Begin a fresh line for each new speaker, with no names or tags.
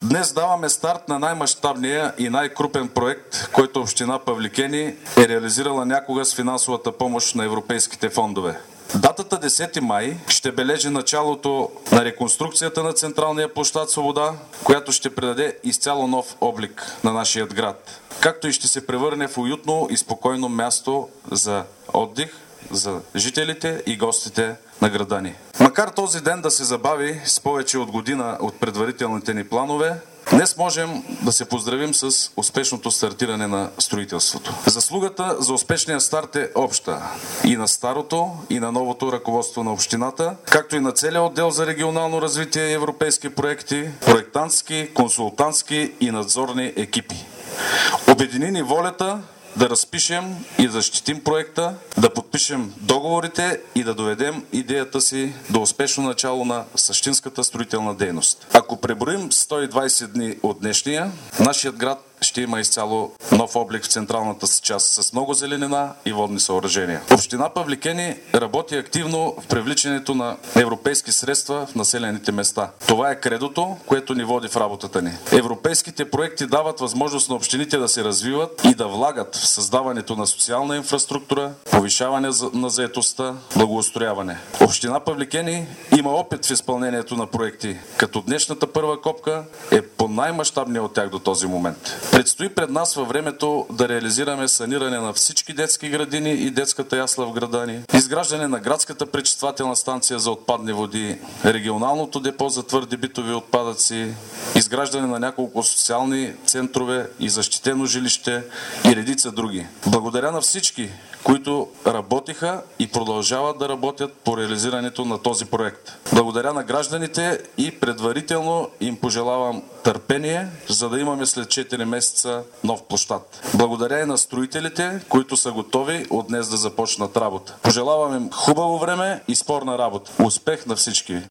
Днес даваме старт на най-мащабния и най-крупен проект, който община Павликени е реализирала някога с финансовата помощ на европейските фондове. Датата 10 май ще бележи началото на реконструкцията на централния площад Свобода, която ще придаде изцяло нов облик на нашия град, както и ще се превърне в уютно и спокойно място за отдих за жителите и гостите на града ни. Макар този ден да се забави с повече от година от предварителните ни планове, днес можем да се поздравим с успешното стартиране на строителството. Заслугата за успешния старт е обща и на старото, и на новото ръководство на общината, както и на целия отдел за регионално развитие и европейски проекти, проектантски, консултантски и надзорни екипи. Обедини ни волята да разпишем и защитим проекта, да подпишем договорите и да доведем идеята си до успешно начало на същинската строителна дейност. Ако преброим 120 дни от днешния, нашият град ще има изцяло нов облик в централната си част с много зеленина и водни съоръжения. Община Павликени работи активно в привличането на европейски средства в населените места. Това е кредото, което ни води в работата ни. Европейските проекти дават възможност на общините да се развиват и да влагат в създаването на социална инфраструктура, повишаване на заетостта, благоустрояване. Община Павликени има опит в изпълнението на проекти, като днешната първа копка е по най-мащабния от тях до този момент. Предстои пред нас във времето да реализираме саниране на всички детски градини и детската ясла в града ни, изграждане на градската пречиствателна станция за отпадни води, регионалното депо за твърди битови отпадъци, изграждане на няколко социални центрове и защитено жилище и редица други. Благодаря на всички, които работиха и продължават да работят по реализирането на този проект. Благодаря на гражданите и предварително им пожелавам търпение, за да имаме след 4 месеца нов площад. Благодаря и на строителите, които са готови от днес да започнат работа. Пожелавам им хубаво време и спорна работа. Успех на всички!